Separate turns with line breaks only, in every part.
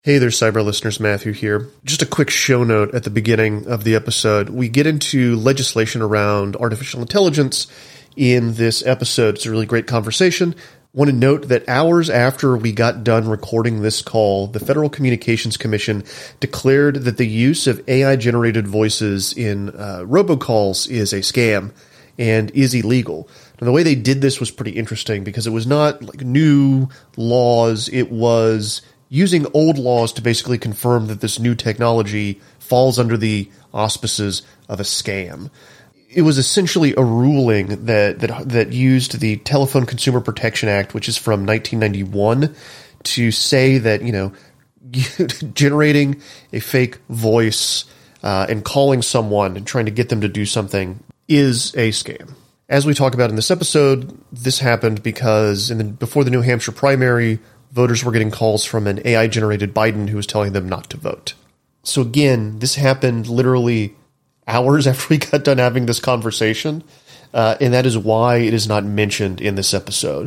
Hey there, cyber listeners, Matthew here. Just a quick show note at the beginning of the episode. We get into legislation around artificial intelligence in this episode. It's a really great conversation. Want to note that hours after we got done recording this call, the Federal Communications Commission declared that the use of AI-generated voices in robocalls is a scam and is illegal. And the way they did this was pretty interesting because it was not like new laws. It was using old laws to basically confirm that this new technology falls under the auspices of a scam. It was essentially a ruling that used the Telephone Consumer Protection Act, which is from 1991, to say that, generating a fake voice and calling someone and trying to get them to do something is a scam. As we talk about in this episode, this happened because before the New Hampshire primary, voters were getting calls from an AI-generated Biden who was telling them not to vote. So again, this happened literally hours after we got done having this conversation, and that is why it is not mentioned in this episode.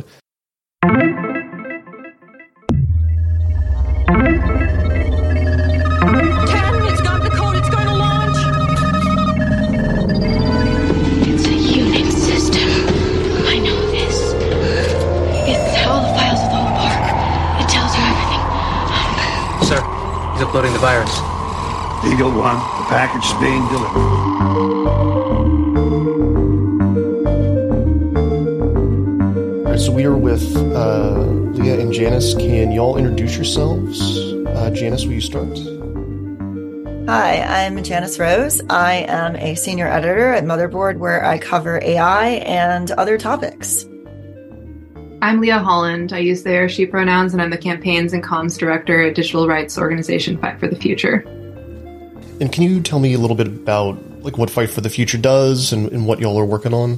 It's got the code. It's going to launch.
It's a Unix system. I know this. It's how the files flow apart. It tells you everything.
Sir, he's uploading the virus.
Eagle 1, the package is being delivered.
All right, so we are with Leah and Janice. Can y'all introduce yourselves? Janice, will you start?
Hi, I'm Janice Rose. I am a senior editor at Motherboard, where I cover AI and other topics.
I'm Leah Holland. I use they, she pronouns, and I'm the campaigns and comms director at digital rights organization Fight for the Future.
And can you tell me a little bit about what Fight for the Future does and what y'all are working on?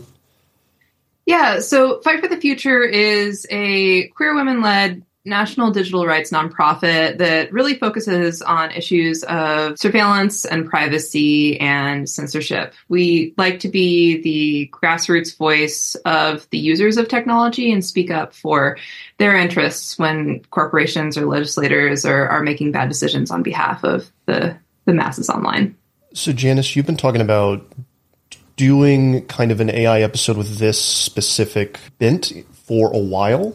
Yeah, so Fight for the Future is a queer women-led national digital rights nonprofit that really focuses on issues of surveillance and privacy and censorship. We like to be the grassroots voice of the users of technology and speak up for their interests when corporations or legislators are making bad decisions on behalf of the masses online.
So Janice, you've been talking about doing kind of an AI episode with this specific bent for a while.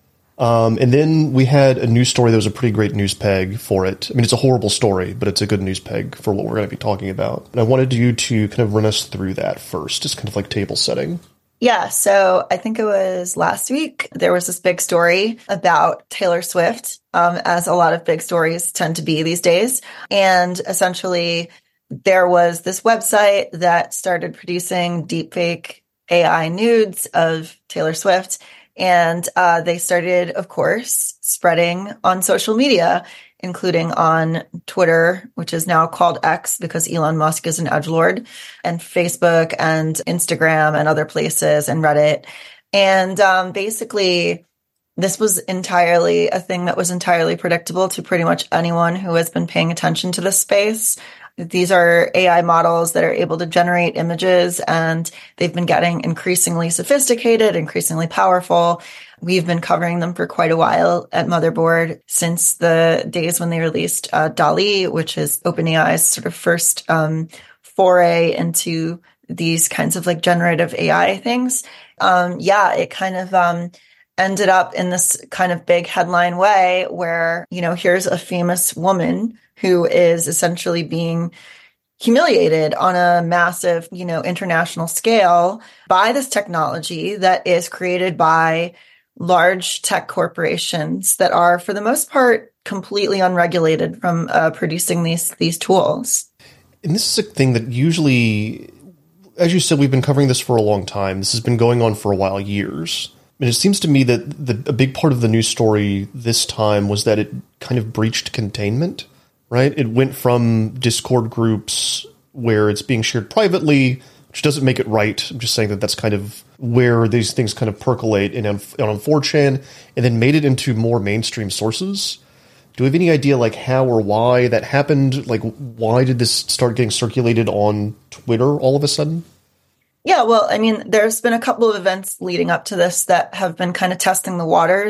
And then we had a news story that was a pretty great news peg for it. I mean, it's a horrible story, but it's a good news peg for what we're going to be talking about. And I wanted you to kind of run us through that first, just kind of like table setting.
Yeah, so I think it was last week, there was this big story about Taylor Swift, as a lot of big stories tend to be these days. And essentially, there was this website that started producing deepfake AI nudes of Taylor Swift. And they started, of course, spreading on social media, including on Twitter, which is now called X because Elon Musk is an edgelord, and Facebook and Instagram and other places, and Reddit. And basically, this was entirely a thing that was entirely predictable to pretty much anyone who has been paying attention to this space. These are AI models that are able to generate images, and they've been getting increasingly sophisticated, increasingly powerful. We've been covering them for quite a while at Motherboard since the days when they released DALL-E, which is OpenAI's sort of first foray into these kinds of generative AI things. It kind of ended up in this kind of big headline way where, here's a famous woman who is essentially being humiliated on a massive, international scale by this technology that is created by large tech corporations that are, for the most part, completely unregulated from producing these tools.
And this is a thing that usually, as you said, we've been covering this for a long time. This has been going on for a while, years. And it seems to me that a big part of the news story this time was that it kind of breached containment, right? It went from Discord groups where it's being shared privately, which doesn't make it right. I'm just saying that that's kind of where these things kind of percolate on 4chan, and then made it into more mainstream sources. Do we have any idea how or why that happened? Why did this start getting circulated on Twitter all of a sudden?
Yeah, well, I mean, there's been a couple of events leading up to this that have been kind of testing the waters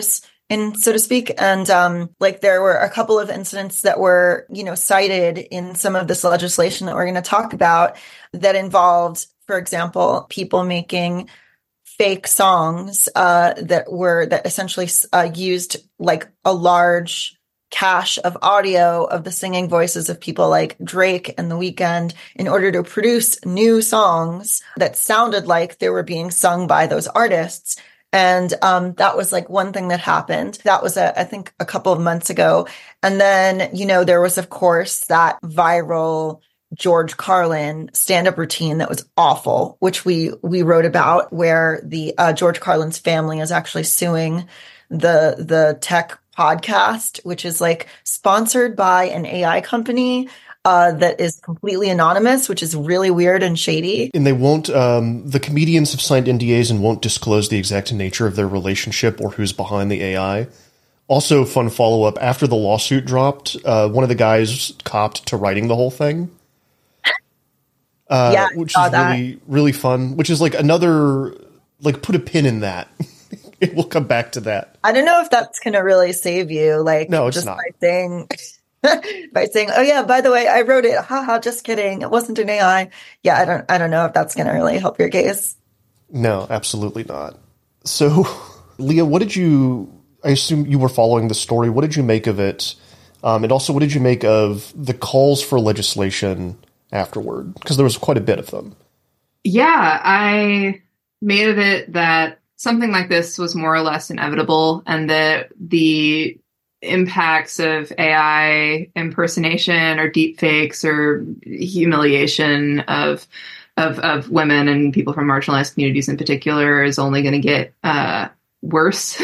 in so to speak. And like there were a couple of incidents that were, cited in some of this legislation that we're going to talk about that involved, for example, people making fake songs that essentially used like a large cache of audio of the singing voices of people like Drake and The Weeknd in order to produce new songs that sounded like they were being sung by those artists. And that was like one thing that happened. That was, I think, a couple of months ago. And then, there was, of course, that viral George Carlin stand-up routine that was awful, which we wrote about, where the George Carlin's family is actually suing the tech podcast, which is like sponsored by an AI company that is completely anonymous, which is really weird and shady.
And they won't, the comedians have signed NDAs and won't disclose the exact nature of their relationship or who's behind the AI. Also, fun follow-up, after the lawsuit dropped, one of the guys copped to writing the whole thing. Which is really, really fun, which is like another, like, put a pin in that. We'll come back to that.
I don't know if that's going to really save you. Like,
no, it's
just
not.
By saying, oh yeah, by the way, I wrote it. Haha, just kidding. It wasn't an AI. Yeah, I don't know if that's going to really help your case.
No, absolutely not. So, Leah, I assume you were following the story. What did you make of it? And also, what did you make of the calls for legislation afterward? Because there was quite a bit of them.
Yeah, I made of it that something like this was more or less inevitable, and that the impacts of AI impersonation or deep fakes or humiliation of women and people from marginalized communities in particular is only going to get worse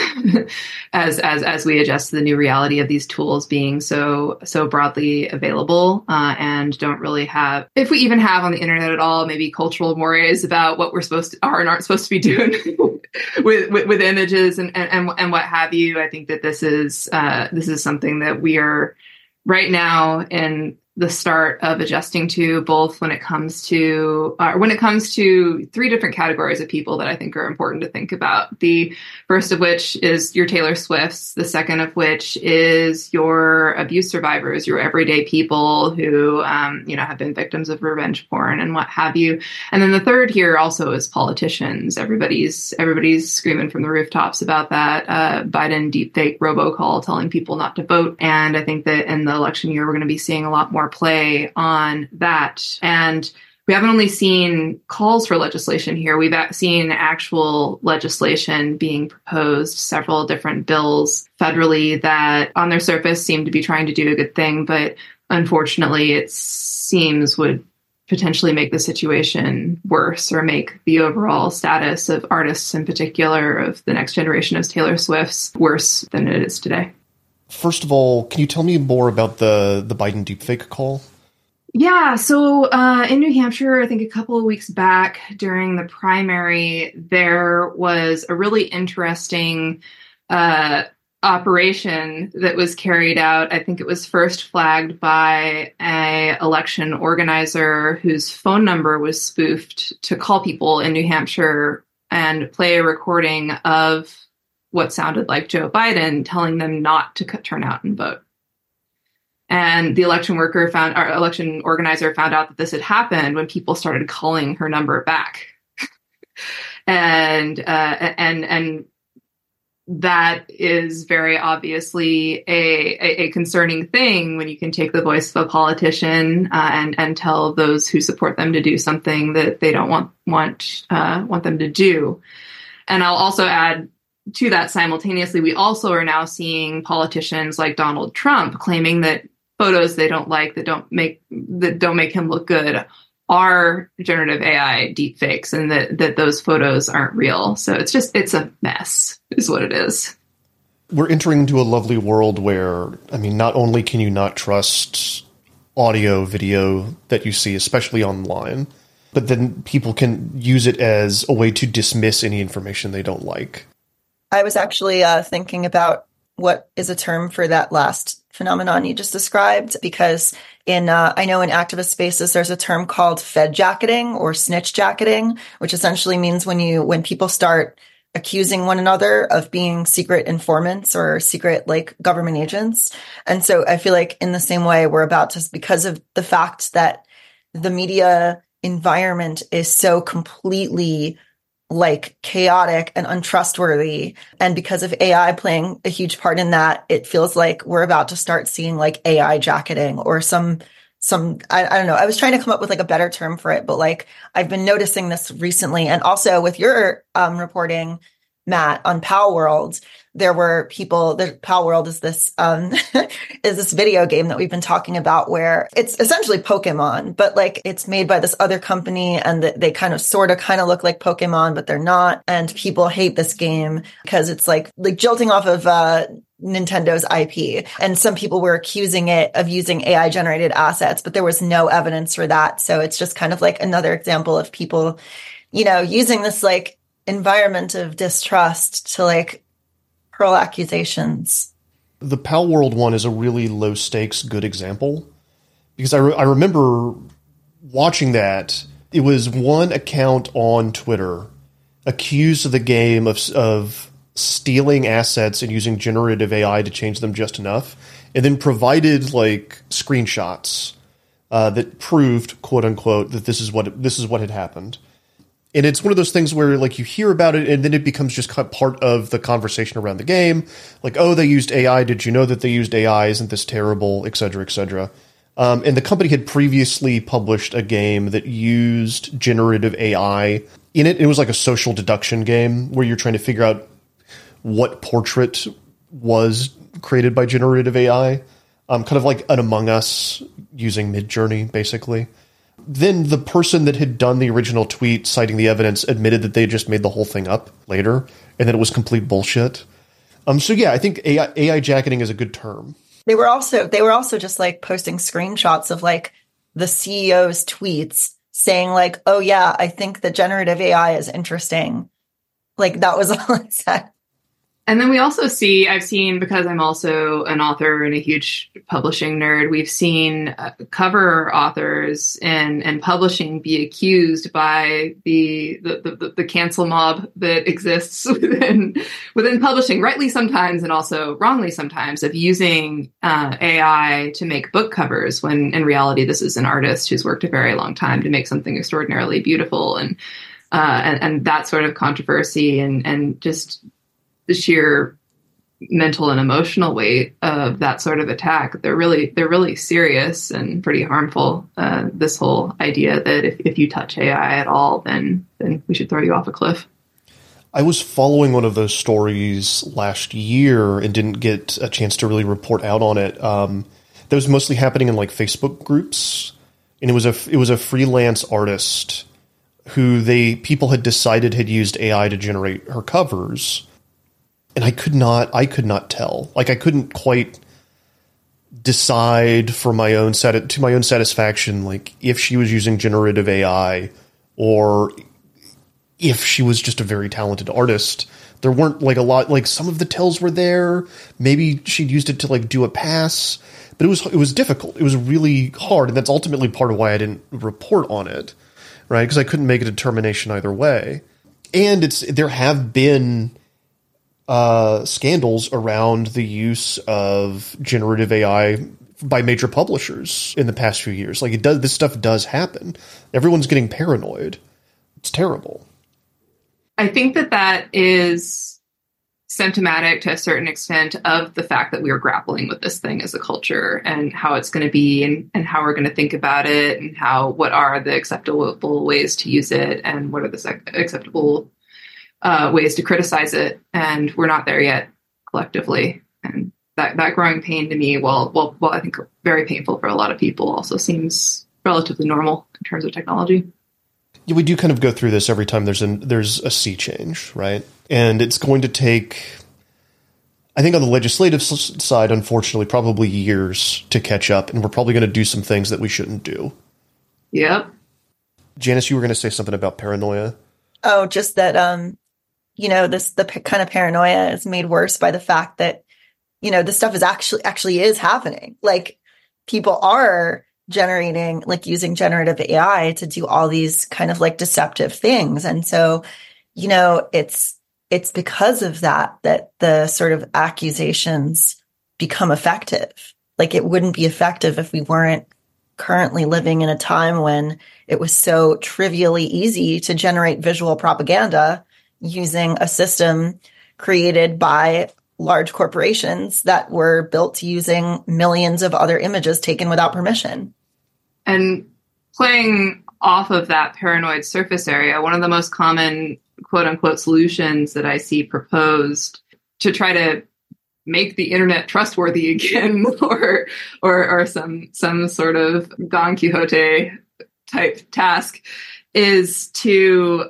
as we adjust to the new reality of these tools being so broadly available, and don't really have, if we even have on the internet at all, maybe cultural mores about what we're supposed to and aren't supposed to be doing with images and what have you. I think that this is something that we are right now in the start of adjusting to, both when it comes to three different categories of people that I think are important to think about. The first of which is your Taylor Swifts. The second of which is your abuse survivors, your everyday people who, have been victims of revenge porn and what have you. And then the third here also is politicians. Everybody's screaming from the rooftops about that Biden deepfake robocall telling people not to vote. And I think that in the election year, we're going to be seeing a lot more play on that. And we haven't only seen calls for legislation here, we've seen actual legislation being proposed, several different bills federally that on their surface seem to be trying to do a good thing, but unfortunately it seems would potentially make the situation worse, or make the overall status of artists in particular, of the next generation of Taylor Swifts, worse than it is today.
First of all, can you tell me more about the Biden deepfake call?
Yeah, so in New Hampshire, I think a couple of weeks back during the primary, there was a really interesting operation that was carried out. I think it was first flagged by an election organizer whose phone number was spoofed to call people in New Hampshire and play a recording of what sounded like Joe Biden telling them not to turn out and vote. And the election organizer found out that this had happened when people started calling her number back. and that is very obviously a concerning thing when you can take the voice of a politician and tell those who support them to do something that they don't want them to do. And I'll also add to that, simultaneously, we also are now seeing politicians like Donald Trump claiming that photos they don't like, that don't make him look good, are generative AI deepfakes, and that those photos aren't real. So it's a mess, is what it is.
We're entering into a lovely world where, not only can you not trust audio, video that you see, especially online, but then people can use it as a way to dismiss any information they don't like.
I was actually thinking about what is a term for that last phenomenon you just described, because I know in activist spaces, there's a term called fed jacketing or snitch jacketing, which essentially means when people start accusing one another of being secret informants or secret like government agents. And so I feel like in the same way, we're about to, because of the fact that the media environment is so completely like chaotic and untrustworthy. And because of AI playing a huge part in that, it feels like we're about to start seeing like AI jacketing or some, I don't know. I was trying to come up with like a better term for it, but like I've been noticing this recently. And also with your reporting, Matt, on Pal World, there were people, the Pal World is this, is this video game that we've been talking about where it's essentially Pokemon, but like it's made by this other company and they kind of look like Pokemon, but they're not. And people hate this game because it's like jolting off of, Nintendo's IP. And some people were accusing it of using AI generated assets, but there was no evidence for that. So it's just kind of like another example of people, you know, using this like environment of distrust to like hurl accusations.
The Pal World one is a really low stakes, good example because I remember watching that. It was one account on Twitter accused of the game of stealing assets and using generative AI to change them just enough, and then provided like screenshots that proved, quote unquote, that this is what had happened. And it's one of those things where like you hear about it and then it becomes just part of the conversation around the game. Like, oh, they used AI. Did you know that they used AI? Isn't this terrible? Et cetera, et cetera. And the company had previously published a game that used generative AI in it. It was like a social deduction game where you're trying to figure out what portrait was created by generative AI. Kind of like an Among Us using Midjourney, basically. Then the person that had done the original tweet citing the evidence admitted that they just made the whole thing up later and that it was complete bullshit. So yeah, I think AI jacketing is a good term.
They were also just like posting screenshots of like the CEO's tweets saying like, oh yeah, I think that generative AI is interesting. Like that was all it said.
And then we also I've seen, because I'm also an author and a huge publishing nerd, we've seen cover authors and publishing be accused by the cancel mob that exists within publishing, rightly sometimes and also wrongly sometimes, of using AI to make book covers when in reality this is an artist who's worked a very long time to make something extraordinarily beautiful, and that sort of controversy and just the sheer mental and emotional weight of that sort of attack. They're really serious and pretty harmful. This whole idea that if you touch AI at all, then we should throw you off a cliff.
I was following one of those stories last year and didn't get a chance to really report out on it. That was mostly happening in like Facebook groups, and it was a freelance artist who people had decided had used AI to generate her covers. And I could not tell. Like I couldn't quite decide to my own satisfaction, like if she was using generative AI or if she was just a very talented artist. There weren't like a lot, like some of the tells were there. Maybe she'd used it to like do a pass, but it was difficult. It was really hard. And that's ultimately part of why I didn't report on it, right? Because I couldn't make a determination either way. And there have been scandals around the use of generative AI by major publishers in the past few years. Like this stuff does happen. Everyone's getting paranoid. It's terrible.
I think that is symptomatic to a certain extent of the fact that we are grappling with this thing as a culture and how it's going to be and how we're going to think about it and what are the acceptable ways to use it and what are the acceptable ways to criticize it, and we're not there yet collectively. And that growing pain to me, well, I think very painful for a lot of people, also seems relatively normal in terms of technology.
Yeah, we do kind of go through this every time there's a sea change, right? And it's going to take, I think on the legislative side, unfortunately, probably years to catch up, and we're probably going to do some things that we shouldn't do.
Yep.
Janice, you were going to say something about paranoia.
Oh, just that, the kind of paranoia is made worse by the fact that, this stuff is actually is happening. Like people are generating, like using generative AI to do all these kind of like deceptive things. And so, it's it's because of that that the sort of accusations become effective. Like, it wouldn't be effective if we weren't currently living in a time when it was so trivially easy to generate visual propaganda using a system created by large corporations that were built using millions of other images taken without permission.
And playing off of that paranoid surface area, one of the most common quote unquote solutions that I see proposed to try to make the internet trustworthy again, or some sort of Don Quixote type task, is to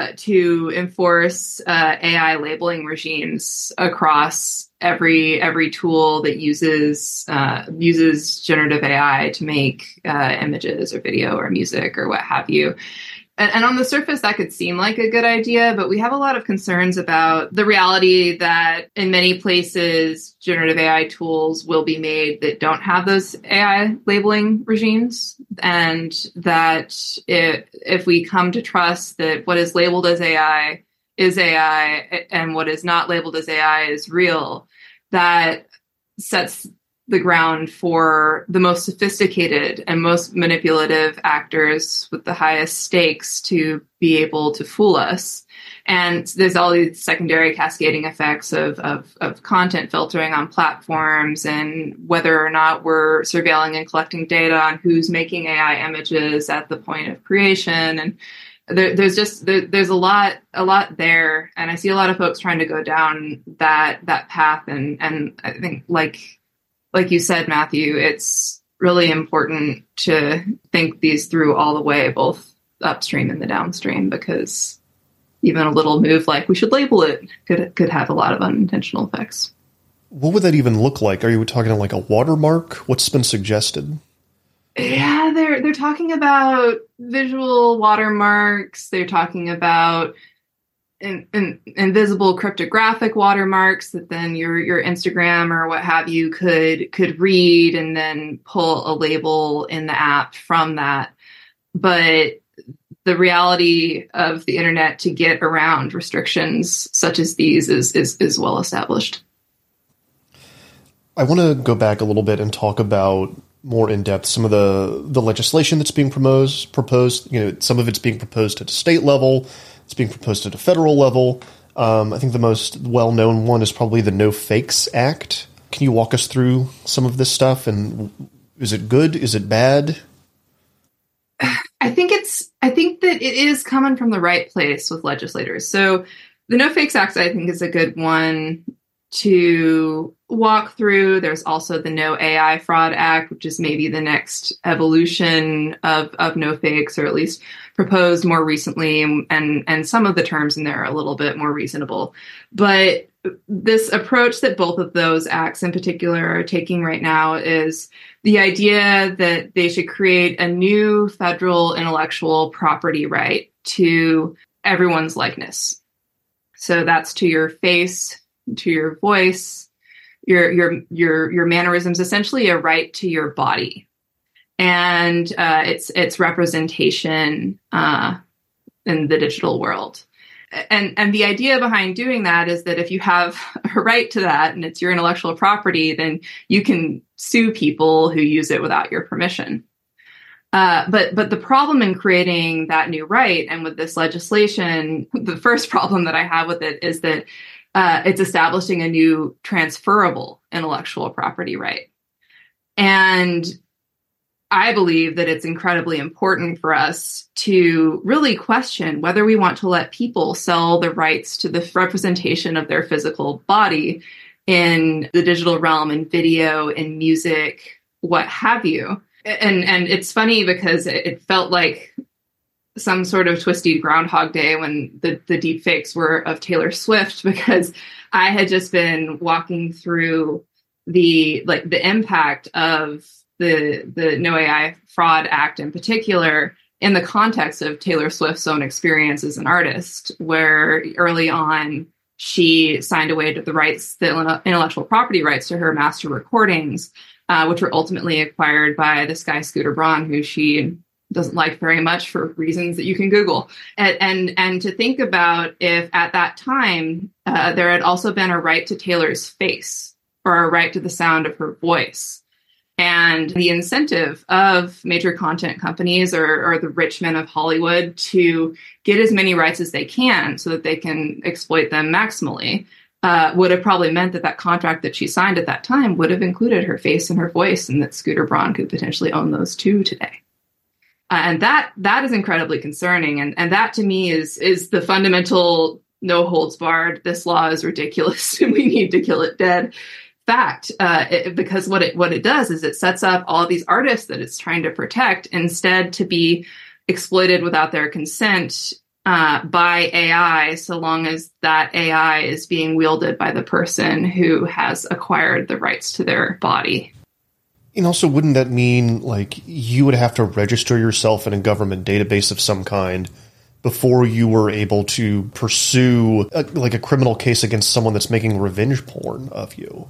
enforce AI labeling regimes across every tool that uses generative AI to make images or video or music or what have you. And on the surface, that could seem like a good idea, but we have a lot of concerns about the reality that in many places, generative AI tools will be made that don't have those AI labeling regimes. And that if we come to trust that what is labeled as AI is AI and what is not labeled as AI is real, that sets the ground for the most sophisticated and most manipulative actors with the highest stakes to be able to fool us. And there's all these secondary cascading effects of content filtering on platforms and whether or not we're surveilling and collecting data on who's making AI images at the point of creation. And there's a lot there. And I see a lot of folks trying to go down that path. And I think like you said, Matthew, it's really important to think these through all the way, both upstream and the downstream, because even a little move like we should label it could have a lot of unintentional effects.
What would that even look like? Are you talking like a watermark? What's been suggested?
Yeah, they're talking about visual watermarks. They're talking about invisible cryptographic watermarks that then your Instagram or what have you could read and then pull a label in the app from that. But the reality of the internet to get around restrictions such as these is well established.
I want to go back a little bit and talk about more in depth some of the legislation that's being proposed. You know, some of it's being proposed at a state level. It's being proposed at a federal level. I think the most well-known one is probably the No Fakes Act. Can you walk us through some of this stuff? And is it good? Is it bad?
I think that it is coming from the right place with legislators. So the No Fakes Act, I think, is a good one to walk through. There's also the No AI Fraud Act, which is maybe the next evolution of no fakes, or at least proposed more recently. And some of the terms in there are a little bit more reasonable. But this approach that both of those acts in particular are taking right now is the idea that they should create a new federal intellectual property right to everyone's likeness. So that's to your face, to your voice, your mannerisms, essentially a right to your body, and its representation in the digital world. And the idea behind doing that is that if you have a right to that and it's your intellectual property, then you can sue people who use it without your permission. But the problem in creating that new right and with this legislation, the first problem that I have with it is that it's establishing a new transferable intellectual property right. And I believe that it's incredibly important for us to really question whether we want to let people sell the rights to the representation of their physical body in the digital realm, in video, in music, what have you. And it's funny because it felt like some sort of twisty Groundhog Day when the deep fakes were of Taylor Swift, because I had just been walking through the impact of the No AI Fraud Act in particular in the context of Taylor Swift's own experience as an artist, where early on she signed away to the intellectual property rights to her master recordings, which were ultimately acquired by this guy Scooter Braun, who she doesn't like very much for reasons that you can Google. And to think about if at that time there had also been a right to Taylor's face or a right to the sound of her voice. And the incentive of major content companies or the rich men of Hollywood to get as many rights as they can so that they can exploit them maximally would have probably meant that contract that she signed at that time would have included her face and her voice, and that Scooter Braun could potentially own those too today. And that is incredibly concerning. And that to me is the fundamental no holds barred, this law is ridiculous and we need to kill it dead fact, because what it does is it sets up all these artists that it's trying to protect instead to be exploited without their consent by AI, so long as that AI is being wielded by the person who has acquired the rights to their body.
And also, wouldn't that mean like you would have to register yourself in a government database of some kind before you were able to pursue a criminal case against someone that's making revenge porn of you?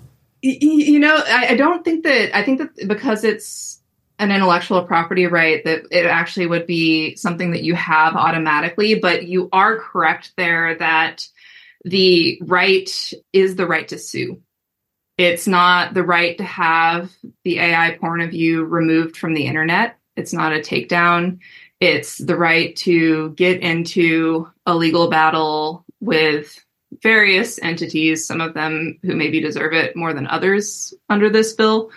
I don't think that. I think that because it's an intellectual property right, that it actually would be something that you have automatically. But you are correct there that the right is the right to sue. It's not the right to have the AI porn of you removed from the internet. It's not a takedown. It's the right to get into a legal battle with various entities, some of them who maybe deserve it more than others under this bill,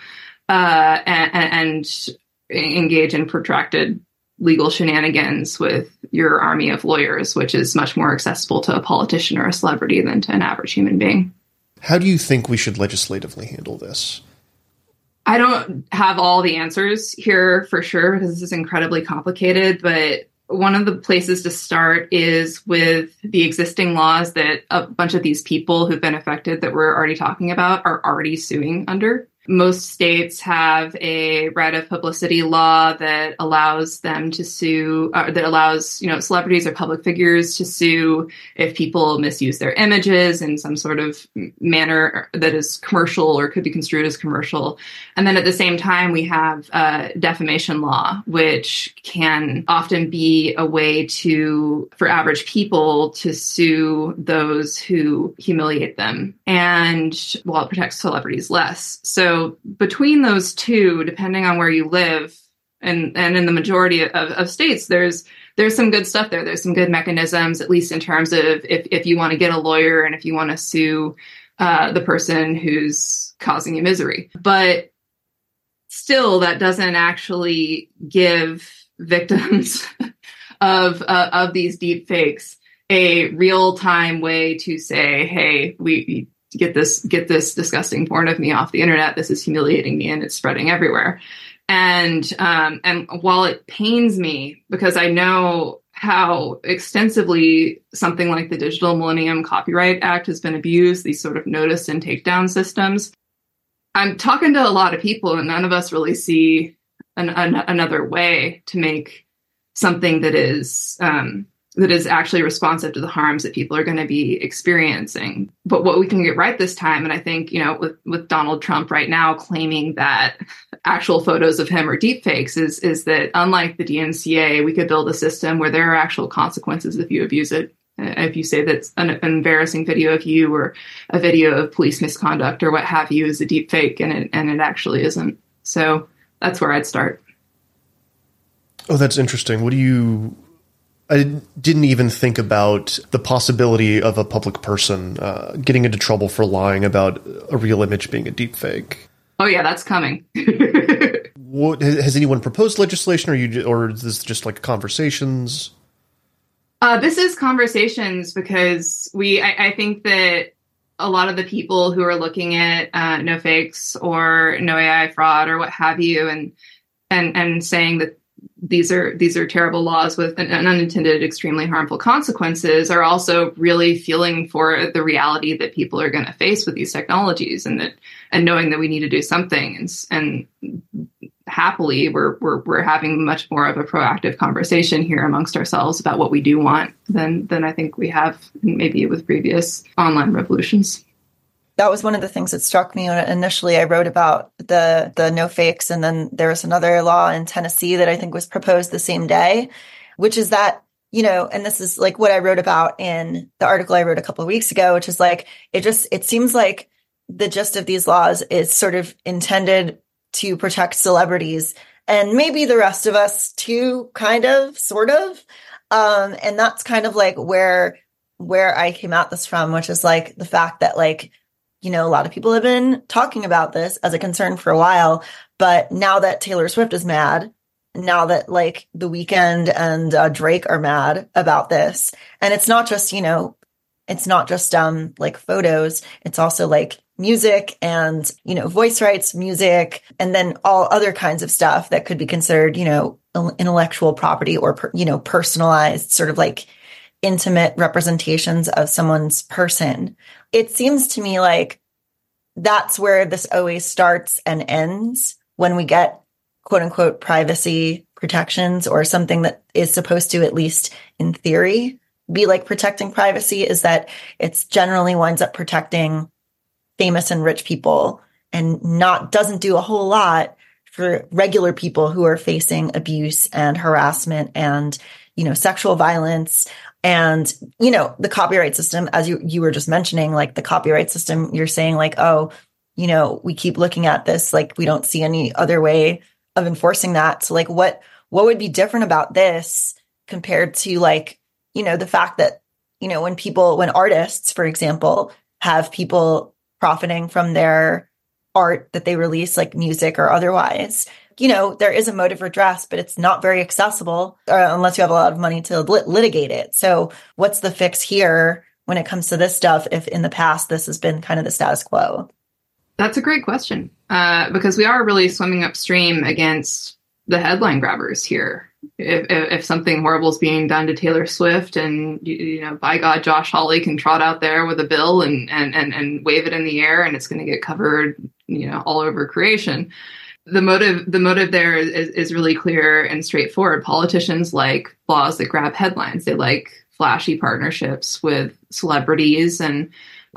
and engage in protracted legal shenanigans with your army of lawyers, which is much more accessible to a politician or a celebrity than to an average human being.
How do you think we should legislatively handle this?
I don't have all the answers here for sure, because this is incredibly complicated, but one of the places to start is with the existing laws that a bunch of these people who've been affected that we're already talking about are already suing under. Most states have a right of publicity law that allows them to sue, that allows, celebrities or public figures to sue if people misuse their images in some sort of manner that is commercial or could be construed as commercial. And then at the same time, we have defamation law, which can often be a way for average people to sue those who humiliate them. And while it protects celebrities less. So between those two, depending on where you live, and in the majority of states, there's some good stuff there. There's some good mechanisms, at least in terms of if you want to get a lawyer and if you want to sue the person who's causing you misery. But still, that doesn't actually give victims of these deep fakes a real-time way to say, hey, we get this disgusting porn of me off the internet. This is humiliating me and it's spreading everywhere. And while it pains me because I know how extensively something like the Digital Millennium Copyright Act has been abused, these sort of notice and takedown systems, I'm talking to a lot of people and none of us really see another way to make something that is actually responsive to the harms that people are going to be experiencing. But what we can get right this time, and I think, with Donald Trump right now claiming that actual photos of him are deepfakes, is that unlike the DMCA, we could build a system where there are actual consequences if you abuse it. If you say that an embarrassing video of you or a video of police misconduct or what have you is a deepfake, and it actually isn't. So that's where I'd start.
Oh, that's interesting. I didn't even think about the possibility of a public person getting into trouble for lying about a real image being a deepfake.
Oh yeah, that's coming.
Has anyone proposed legislation, or is this just like conversations?
This is conversations because I think that a lot of the people who are looking at no fakes or no AI fraud or what have you, and saying that these are terrible laws with an unintended, extremely harmful consequences, are also really feeling for the reality that people are going to face with these technologies, and knowing that we need to do something. And happily, we're having much more of a proactive conversation here amongst ourselves about what we do want than I think we have maybe with previous online revolutions.
that was one of the things that struck me when initially I wrote about the no fakes. And then there was another law in Tennessee that I think was proposed the same day, which is that, and this is like what I wrote about in the article I wrote a couple of weeks ago, which is like, it seems like the gist of these laws is sort of intended to protect celebrities and maybe the rest of us too, kind of, sort of. And that's kind of like where I came at this from, which is like the fact that like, a lot of people have been talking about this as a concern for a while, but now that Taylor Swift is mad, now that like The Weeknd and Drake are mad about this, and it's not just, it's not just like photos, it's also like music and, voice rights, music, and then all other kinds of stuff that could be considered, intellectual property or, personalized sort of like intimate representations of someone's person. It seems to me like that's where this always starts and ends when we get quote unquote privacy protections or something that is supposed to, at least in theory, be like protecting privacy, is that it's generally winds up protecting famous and rich people and doesn't do a whole lot for regular people who are facing abuse and harassment and, sexual violence. And, the copyright system, as you were just mentioning, like the copyright system, you're saying like, oh, we keep looking at this, like we don't see any other way of enforcing that. So like what would be different about this compared to like, the fact that, when artists, for example, have people profiting from their art that they release, like music or otherwise, there is a mode of redress, but it's not very accessible unless you have a lot of money to litigate it. So what's the fix here when it comes to this stuff, if in the past this has been kind of the status quo?
That's a great question, because we are really swimming upstream against the headline grabbers here. If something horrible is being done to Taylor Swift, and by God, Josh Hawley can trot out there with a bill and wave it in the air, and it's going to get covered, all over creation. The motive there is really clear and straightforward. Politicians like laws that grab headlines. They like flashy partnerships with celebrities, and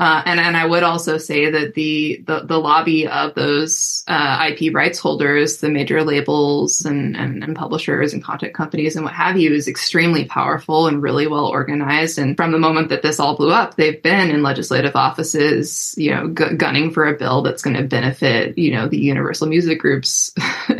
I would also say that the lobby of those IP rights holders, the major labels and publishers and content companies and what have you, is extremely powerful and really well organized. And from the moment that this all blew up, they've been in legislative offices, gunning for a bill that's going to benefit, the Universal Music Groups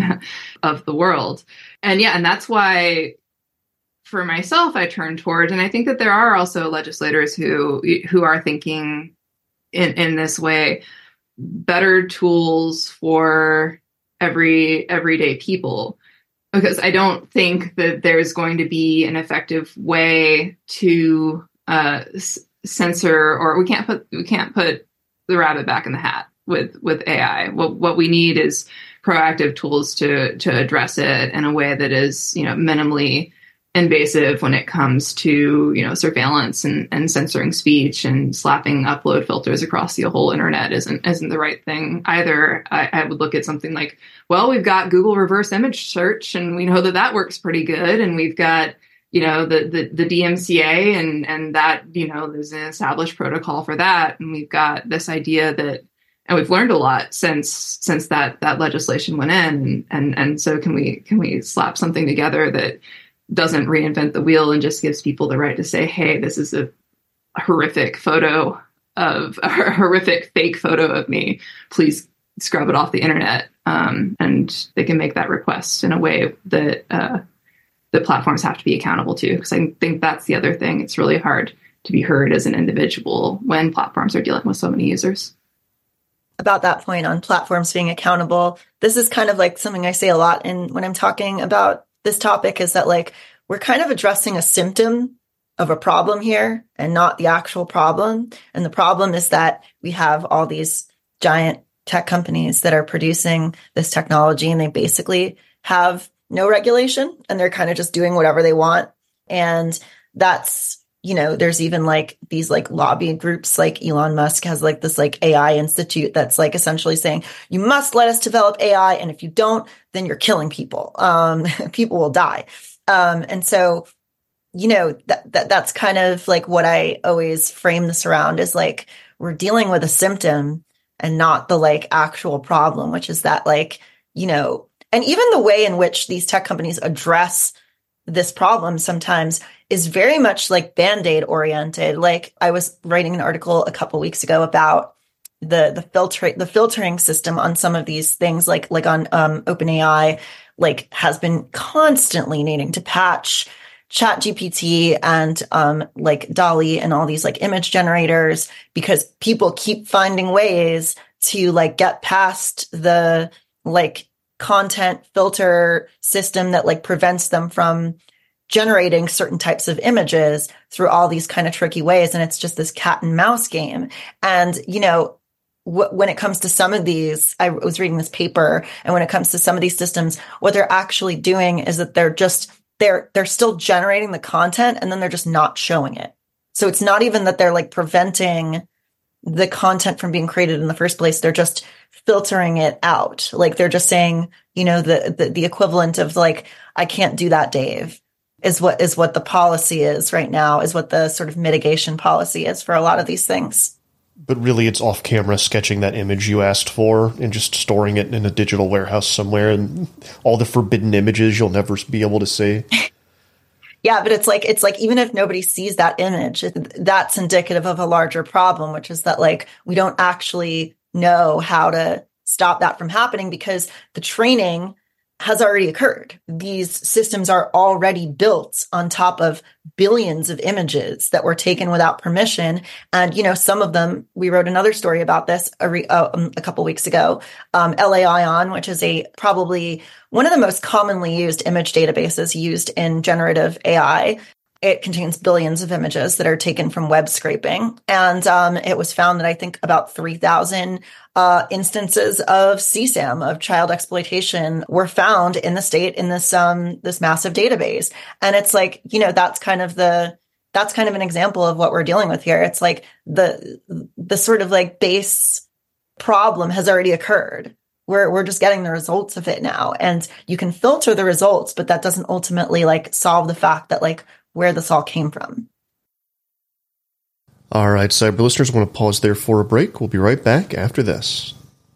of the world. And that's why, for myself, I turn toward, and I think that there are also legislators who are thinking in this way, better tools for everyday people, because I don't think that there's going to be an effective way to censor, or we can't put the rabbit back in the hat with AI. What we need is proactive tools to address it in a way that is, minimally invasive when it comes to, surveillance and censoring speech, and slapping upload filters across the whole internet isn't the right thing either. I would look at something like, well, we've got Google reverse image search, and we know that works pretty good. And we've got, the DMCA and that, there's an established protocol for that. And we've got this idea that, and we've learned a lot since that legislation went in. And so can we slap something together that doesn't reinvent the wheel and just gives people the right to say, hey, this is a horrific fake photo of me. Please scrub it off the internet. And they can make that request in a way that the platforms have to be accountable to. Because I think that's the other thing. It's really hard to be heard as an individual when platforms are dealing with so many users.
About that point on platforms being accountable, this is kind of like something I say a lot when I'm talking about this topic, is that like we're kind of addressing a symptom of a problem here and not the actual problem. And the problem is that we have all these giant tech companies that are producing this technology, and they basically have no regulation, and they're kind of just doing whatever they want. And that's, there's even like these like lobby groups, like Elon Musk has like this like AI institute that's like essentially saying, you must let us develop AI. And if you don't, then you're killing people. People will die. And so, that's kind of like what I always frame this around, is like, we're dealing with a symptom and not the like actual problem, which is that like, you know, and even the way in which these tech companies address this problem sometimes is very much like Band-Aid oriented. Like I was writing an article a couple weeks ago about the filtering system on some of these things, like on OpenAI, like has been constantly needing to patch ChatGPT and like DALL-E and all these like image generators, because people keep finding ways to like get past the like content filter system that like prevents them from generating certain types of images through all these kind of tricky ways. And it's just this cat and mouse game. And, you know, when it comes to some of these, I was reading this paper, and when it comes to some of these systems, what they're actually doing is that they're still generating the content, and then they're just not showing it. So it's not even that they're like preventing the content from being created in the first place. They're just filtering it out. Like they're just saying, you know, the equivalent of like, I can't do that, Dave, is what the policy is right now, is what the sort of mitigation policy is for a lot of these things.
But really, it's off camera sketching that image you asked for and just storing it in a digital warehouse somewhere, and all the forbidden images you'll never be able to see.
Yeah, but it's like even if nobody sees that image, that's indicative of a larger problem, which is that like we don't actually know how to stop that from happening because the training has already occurred. These systems are already built on top of billions of images that were taken without permission. And, you know, some of them, we wrote another story about this a couple weeks ago. LA Ion, which is probably one of the most commonly used image databases used in generative AI. It contains billions of images that are taken from web scraping. And it was found that I think about 3,000 instances of CSAM, of child exploitation, were found in the state in this massive database. And it's like, you know, that's kind of an example of what we're dealing with here. It's like the sort of like base problem has already occurred. We're just getting the results of it now. And you can filter the results, but that doesn't ultimately like solve the fact that like where this all came from.
All right, cyber listeners, I want to pause there for a break. We'll be right back after this.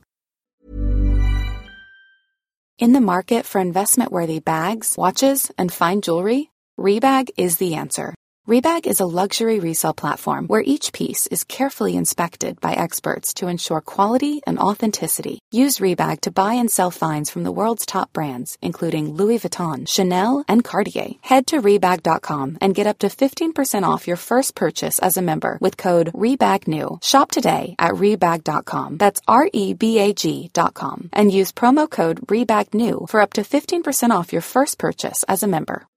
In the market for investment-worthy bags, watches, and fine jewelry, Rebag is the answer. Rebag is a luxury resale platform where each piece is carefully inspected by experts to ensure quality and authenticity. Use Rebag to buy and sell finds from the world's top brands, including Louis Vuitton, Chanel, and Cartier. Head to Rebag.com and get up to 15% off your first purchase as a member with code REBAGNEW. Shop today at Rebag.com. That's REBAG.com. And use promo code REBAGNEW for up to 15% off your first purchase as a member.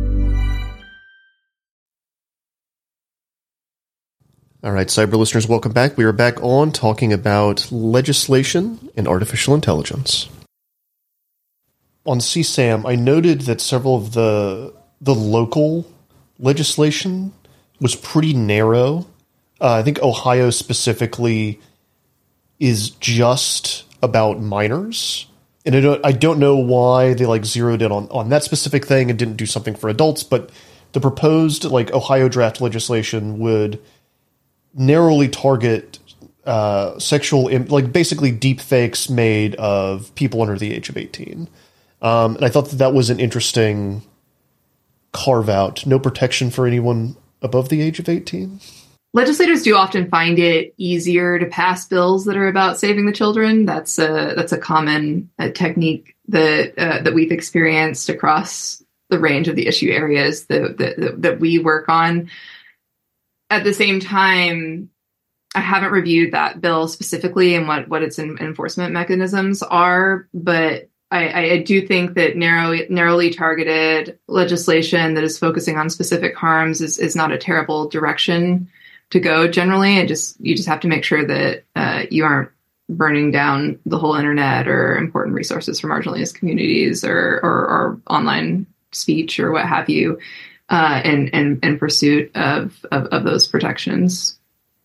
All right, cyber listeners, welcome back. We are back on talking about legislation and artificial intelligence. On CSAM, I noted that several of the local legislation was pretty narrow. I think Ohio specifically is just about minors. And I don't know why they like zeroed in on that specific thing and didn't do something for adults, but the proposed like Ohio draft legislation would narrowly target like basically deep fakes made of people under the age of 18. And I thought that was an interesting carve out. No protection for anyone above the age of 18.
Legislators do often find it easier to pass bills that are about saving the children. That's a common technique that we've experienced across the range of the issue areas that we work on. At the same time, I haven't reviewed that bill specifically and what its enforcement mechanisms are, but I do think that narrowly targeted legislation that is focusing on specific harms is not a terrible direction to go generally. You just have to make sure that you aren't burning down the whole internet or important resources for marginalized communities or online speech or what have you. In pursuit of those protections.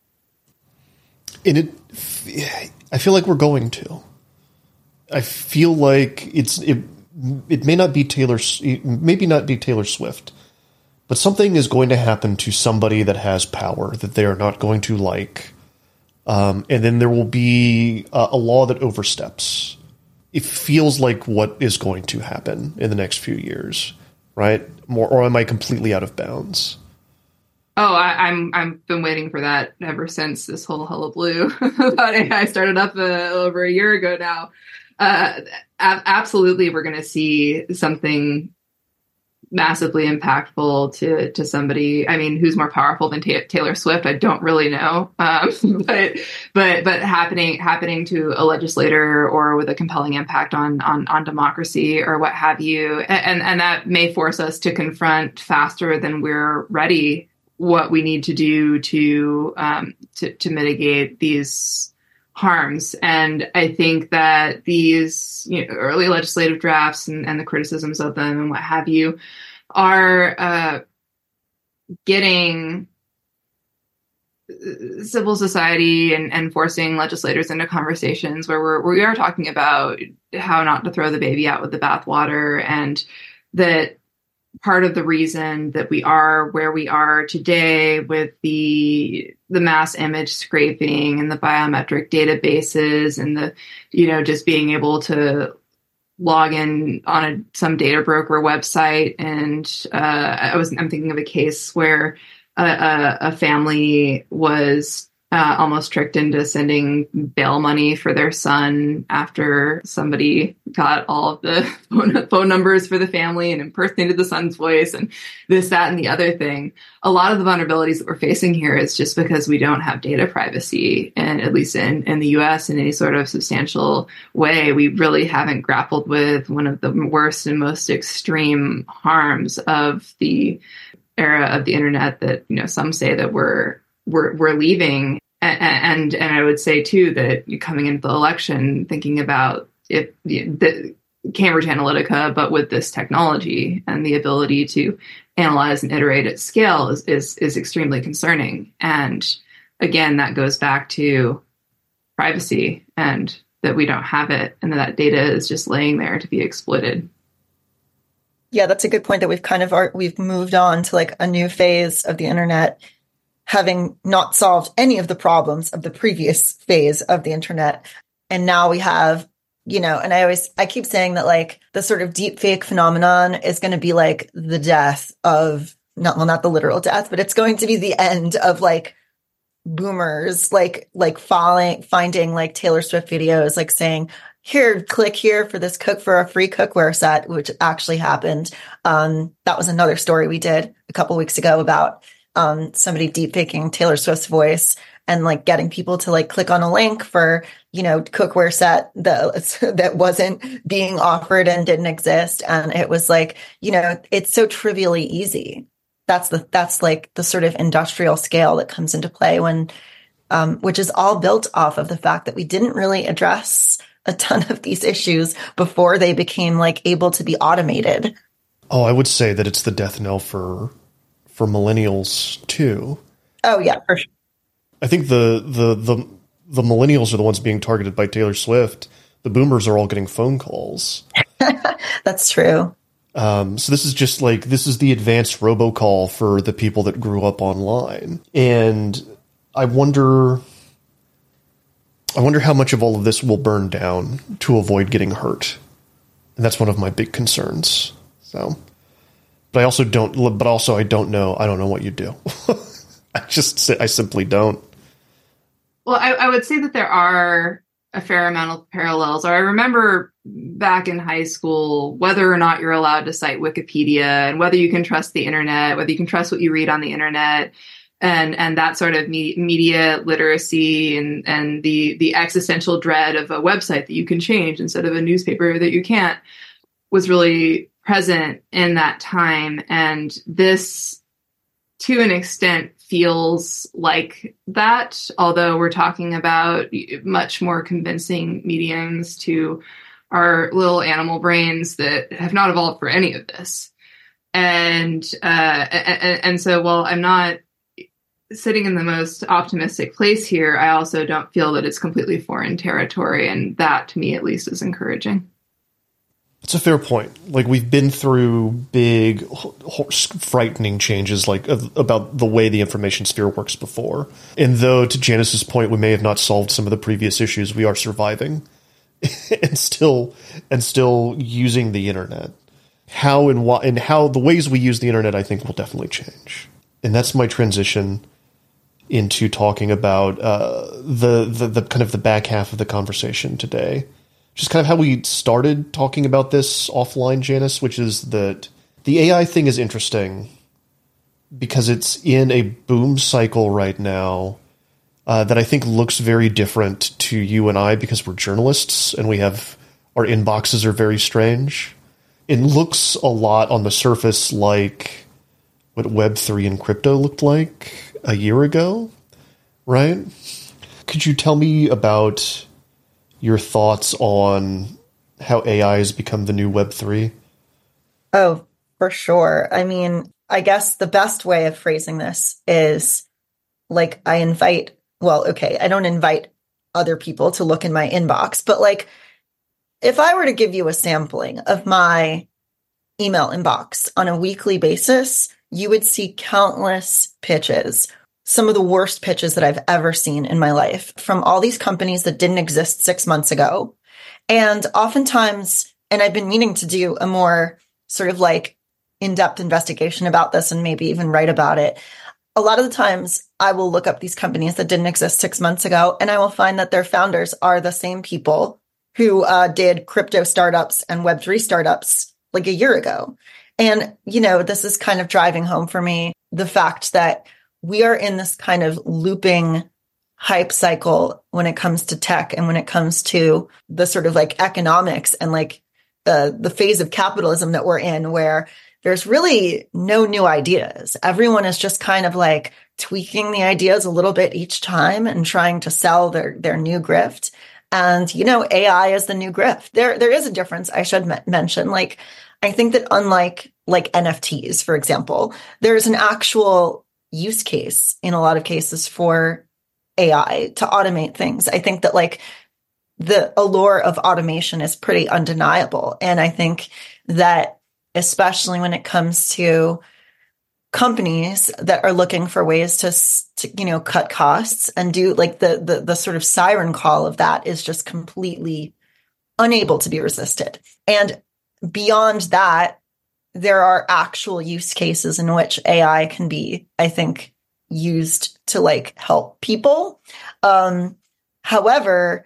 And I feel like we're going to. I feel like it may not be maybe not be Taylor Swift, but something is going to happen to somebody that has power that they are not going to like And then there will be a law that oversteps. It feels like what is going to happen in the next few years, right? Or am I completely out of bounds?
Oh, I've been waiting for that ever since this whole hullabaloo about AI started up over a year ago now. Absolutely, we're going to see something massively impactful to somebody. I mean, who's more powerful than Taylor Swift? I don't really know, but happening to a legislator or with a compelling impact on democracy or what have you, and that may force us to confront faster than we're ready what we need to do to mitigate these harms. And I think that these early legislative drafts and the criticisms of them and what have you are getting civil society and forcing legislators into conversations where we are talking about how not to throw the baby out with the bathwater, and that part of the reason that we are where we are today with the mass image scraping and the biometric databases and the, just being able to log in on some data broker website. And I'm thinking of a case where a family was almost tricked into sending bail money for their son after somebody got all of the phone numbers for the family and impersonated the son's voice and this, that, and the other thing. A lot of the vulnerabilities that we're facing here is just because we don't have data privacy, and at least in the US in any sort of substantial way. We really haven't grappled with one of the worst and most extreme harms of the era of the internet that, some say that we're leaving. And I would say too that coming into the election, thinking about the Cambridge Analytica, but with this technology and the ability to analyze and iterate at scale is extremely concerning. And again, that goes back to privacy and that we don't have it, and that data is just laying there to be exploited.
Yeah, that's a good point, that we've moved on to like a new phase of the internet, having not solved any of the problems of the previous phase of the internet. And now we have, and I keep saying that like the sort of deep fake phenomenon is going to be like the death of, not the literal death, but it's going to be the end of like boomers, like finding like Taylor Swift videos, like saying, here, click here for this for a free cookware set, which actually happened. That was another story we did a couple weeks ago about somebody deep faking Taylor Swift's voice and like getting people to like click on a link for, cookware set that wasn't being offered and didn't exist. And it was like, it's so trivially easy. That's like the sort of industrial scale that comes into play when, which is all built off of the fact that we didn't really address a ton of these issues before they became like able to be automated.
Oh, I would say that it's the death knell for millennials too.
Oh yeah, for sure.
I think the millennials are the ones being targeted by Taylor Swift. The boomers are all getting phone calls.
That's true.
So this is the advanced robocall for the people that grew up online. And I wonder how much of all of this will burn down to avoid getting hurt. And that's one of my big concerns. So, but I don't know. I don't know what you do. I simply don't.
Well, I would say that there are a fair amount of parallels. Or I remember back in high school, whether or not you're allowed to cite Wikipedia and whether you can trust the internet, whether you can trust what you read on the internet, and that sort of media literacy and the existential dread of a website that you can change instead of a newspaper that you can't, was really present in that time. And this, to an extent, feels like that, although we're talking about much more convincing mediums to our little animal brains that have not evolved for any of this. And so while I'm not sitting in the most optimistic place here, I also don't feel that it's completely foreign territory. And that, to me, at least, is encouraging.
It's a fair point. Like, we've been through big, frightening changes, like about the way the information sphere works before. And though, to Janice's point, we may have not solved some of the previous issues, we are surviving and still using the internet. How and why, and how the ways we use the internet, I think, will definitely change. And that's my transition into talking about the kind of the back half of the conversation today. Just kind of how we started talking about this offline, Janice, which is that the AI thing is interesting because it's in a boom cycle right now that I think looks very different to you and I because we're journalists and our inboxes are very strange. It looks a lot on the surface like what Web3 and crypto looked like a year ago, right? Could you tell me about your thoughts on how AI has become the new Web3?
Oh, for sure. I mean, I guess the best way of phrasing this is like I don't invite other people to look in my inbox, but like if I were to give you a sampling of my email inbox on a weekly basis, you would see countless pitches, some of the worst pitches that I've ever seen in my life from all these companies that didn't exist 6 months ago. And oftentimes, and I've been meaning to do a more sort of like in-depth investigation about this and maybe even write about it. A lot of the times I will look up these companies that didn't exist 6 months ago, and I will find that their founders are the same people who did crypto startups and Web3 startups like a year ago. And, this is kind of driving home for me the fact that we are in this kind of looping hype cycle when it comes to tech and when it comes to the sort of like economics and like the phase of capitalism that we're in, where there's really no new ideas. Everyone is just kind of like tweaking the ideas a little bit each time and trying to sell their new grift. And, AI is the new grift. There is a difference I should mention. Like, I think that unlike like NFTs, for example, there's an actual use case in a lot of cases for AI to automate things. I think that like the allure of automation is pretty undeniable. And I think that especially when it comes to companies that are looking for ways to cut costs and do like the sort of siren call of that is just completely unable to be resisted. And beyond that, there are actual use cases in which AI can be, I think, used to like help people. However,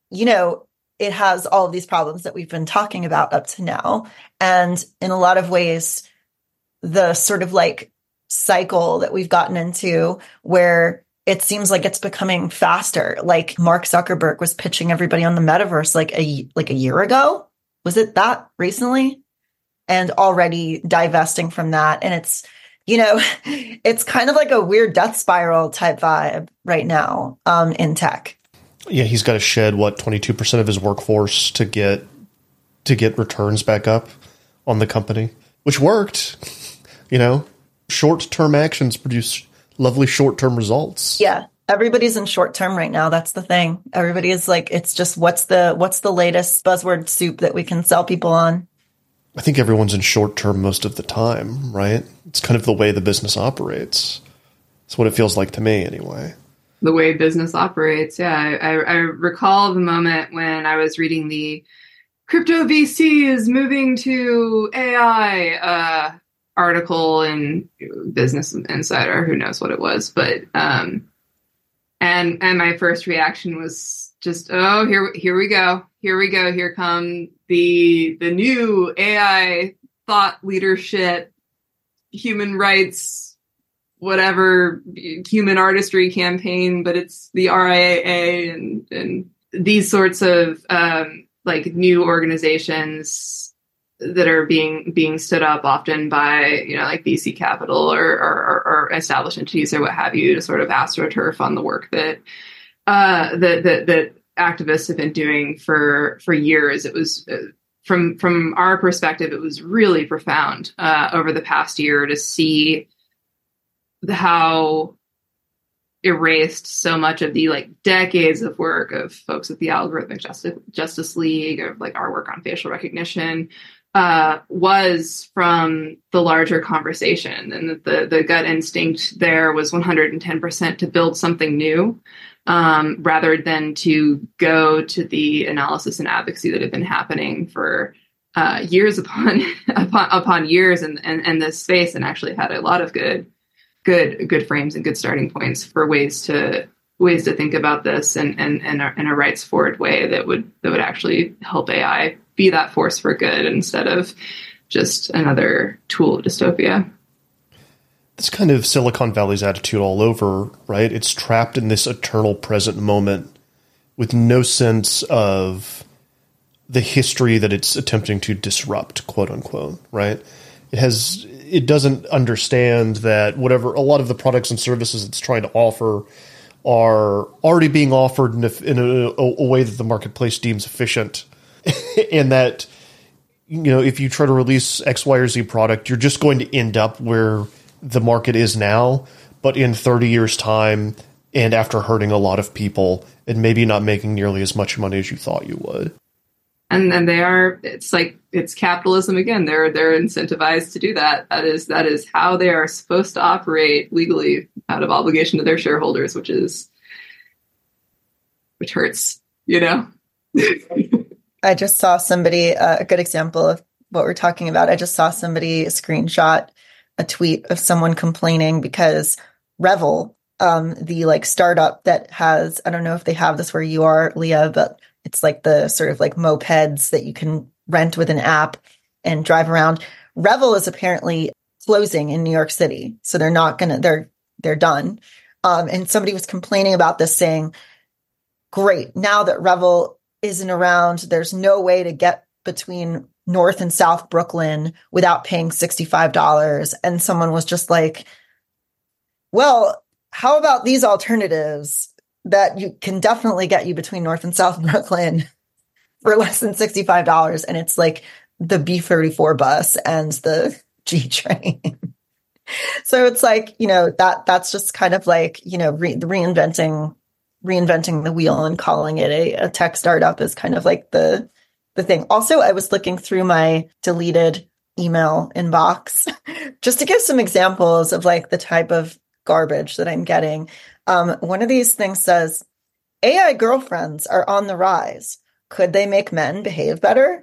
it has all of these problems that we've been talking about up to now. And in a lot of ways, the sort of like cycle that we've gotten into where it seems like it's becoming faster. Like Mark Zuckerberg was pitching everybody on the metaverse like a year ago. Was it that recently? And already divesting from that. And it's, it's kind of like a weird death spiral type vibe right now in tech.
Yeah, he's got to shed 22% of his workforce to get returns back up on the company, which worked. Short-term actions produce lovely short-term results.
Yeah, everybody's in short-term right now. That's the thing. Everybody is like, it's just what's the latest buzzword soup that we can sell people on.
I think everyone's in short-term most of the time, right? It's kind of the way the business operates. That's what it feels like to me, anyway.
The way business operates, yeah. I recall the moment when I was reading the crypto VC is moving to AI article in Business Insider. Who knows what it was, but and my first reaction was just, oh, here we go. Here come the new AI thought leadership, human rights, whatever, human artistry campaign, but it's the RIAA and these sorts of like new organizations that are being stood up often by like VC capital or established entities or what have you to sort of astroturf on the work that that activists have been doing for years. It was from our perspective, it was really profound over the past year to see how erased so much of the like decades of work of folks at the Algorithmic Justice League, or like our work on facial recognition, was from the larger conversation, and that the gut instinct there was 110% to build something new, rather than to go to the analysis and advocacy that had been happening for years upon years in this space, and actually had a lot of good frames and good starting points for ways to think about this in a rights forward way that would actually help AI be that force for good instead of just another tool of dystopia.
It's kind of Silicon Valley's attitude all over, right? It's trapped in this eternal present moment with no sense of the history that it's attempting to disrupt, quote unquote, right? It doesn't understand that a lot of the products and services it's trying to offer are already being offered in a way that the marketplace deems efficient. And that, if you try to release X, Y, or Z product, you're just going to end up where the market is now, but in 30 years' time, and after hurting a lot of people, and maybe not making nearly as much money as you thought you would.
And it's capitalism again. They're incentivized to do that. That is how they are supposed to operate legally out of obligation to their shareholders, which hurts,
I just saw somebody, a good example of what we're talking about. I just saw somebody screenshot a tweet of someone complaining because Revel, the like startup that has, I don't know if they have this where you are, Leah, but it's like the sort of like mopeds that you can rent with an app and drive around. Revel is apparently closing in New York City. So they're done. And somebody was complaining about this, saying, great, now that Revel isn't around, there's no way to get between North and South Brooklyn without paying $65. And someone was just like, well, how about these alternatives that you can definitely get you between North and South Brooklyn for less than $65? And it's like the B34 bus and the G train. So it's like, that's just kind of like, reinventing the wheel and calling it a tech startup is kind of like the thing. Also, I was looking through my deleted email inbox just to give some examples of like the type of garbage that I'm getting. One of these things says, AI girlfriends are on the rise. Could they make men behave better?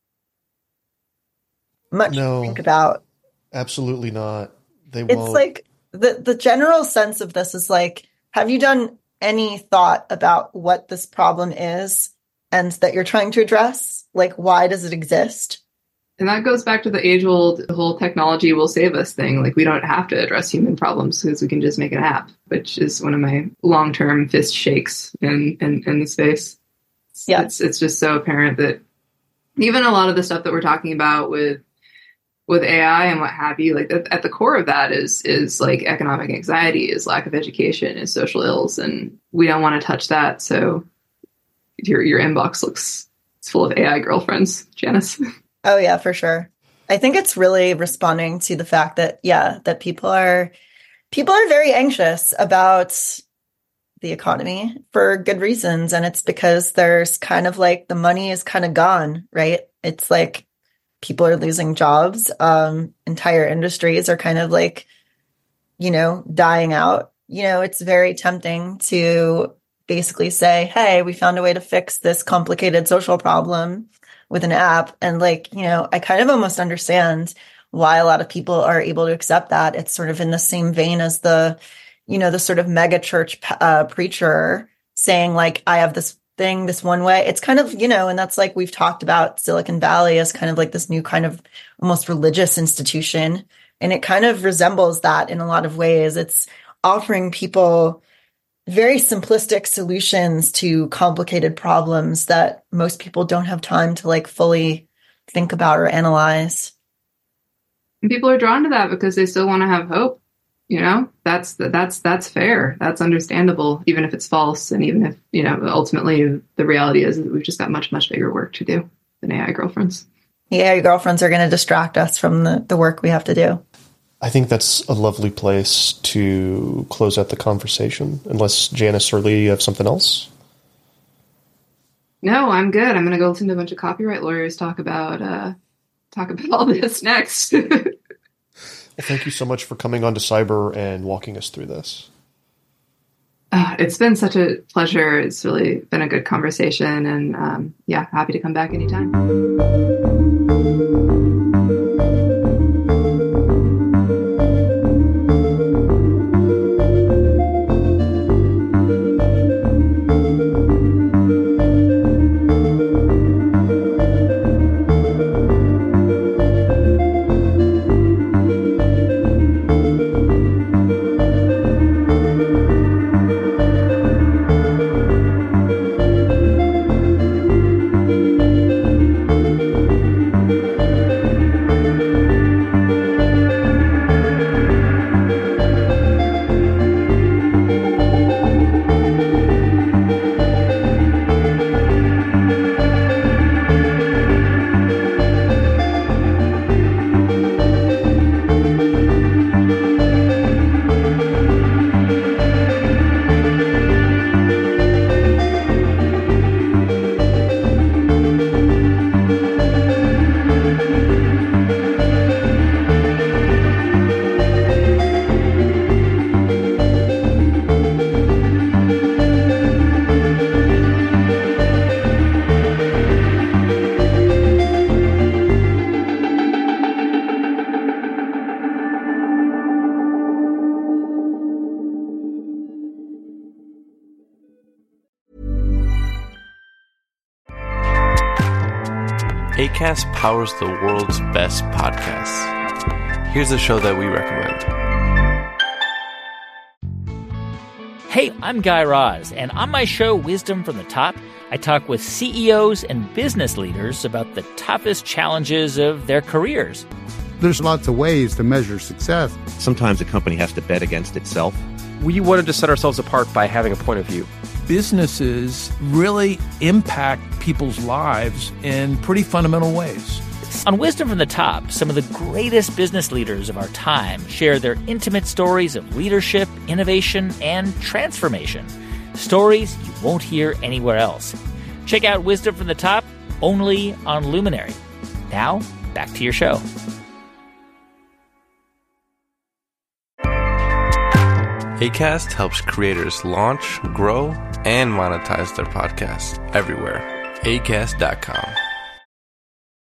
Much to think about.
Absolutely not. They
It's
won't.
like the general sense of this is like, have you done any thought about what this problem is and that you're trying to address? Like, why does it exist?
And that goes back to the age-old whole technology will save us thing. Like, we don't have to address human problems because we can just make an app, which is one of my long-term fist shakes in the space.
Yeah.
It's just so apparent that even a lot of the stuff that we're talking about with AI and what have you, like at the core of that is like economic anxiety, is lack of education, is social ills, and we don't want to touch that. So your inbox it's full of AI girlfriends, Janice.
Oh yeah, for sure. I think it's really responding to the fact that, that people are very anxious about the economy for good reasons. And it's because there's kind of like the money is kind of gone, right? It's like people are losing jobs. Entire industries are kind of like, dying out. It's very tempting to basically say, hey, we found a way to fix this complicated social problem with an app. And like, I kind of almost understand why a lot of people are able to accept that. It's sort of in the same vein as the sort of mega church preacher saying like, I have this thing, this one way. It's kind of, and that's like, we've talked about Silicon Valley as kind of like this new kind of almost religious institution. And it kind of resembles that in a lot of ways. It's offering people very simplistic solutions to complicated problems that most people don't have time to like fully think about or analyze.
And people are drawn to that because they still want to have hope. That's fair. That's understandable, even if it's false. And even if, ultimately the reality is that we've just got much, much bigger work to do than AI girlfriends.
The AI girlfriends are going to distract us from the work we have to do.
I think that's a lovely place to close out the conversation, unless Janice or Lee have something else.
No, I'm good. I'm going to go listen to a bunch of copyright lawyers talk about all this next.
Well, thank you so much for coming on to Cyber and walking us through this.
It's been such a pleasure. It's really been a good conversation, and happy to come back anytime.
Acast powers the world's best podcasts. Here's a show that we recommend.
Hey, I'm Guy Raz, and on my show, Wisdom from the Top, I talk with CEOs and business leaders about the toughest challenges of their careers.
There's lots of ways to measure success.
Sometimes a company has to bet against itself.
We wanted to set ourselves apart by having a point of view.
Businesses really impact people's lives in pretty fundamental ways.
On Wisdom from the Top, some of the greatest business leaders of our time share their intimate stories of leadership, innovation, and transformation. Stories you won't hear anywhere else. Check out Wisdom from the Top only on Luminary. Now, back to your show.
Acast helps creators launch, grow, and monetize their podcasts everywhere. Acast.com.